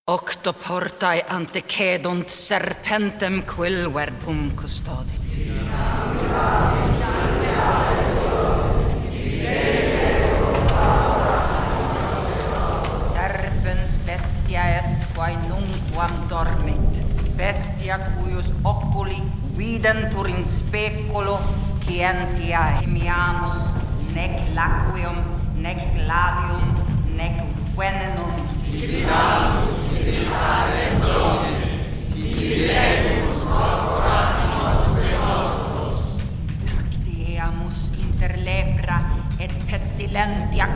Octoportae antecedunt serpentem quil verbum custodit. Serpens bestia est quae nunquam dormit, bestia cuius oculi videntur in speculo, scientia emiamus, nec laqueum, nec gladium, nec venenum. Civitamus, civitatem Domine, civilemus corporati nostre nostros. Tacteamus inter lepra et pestilentia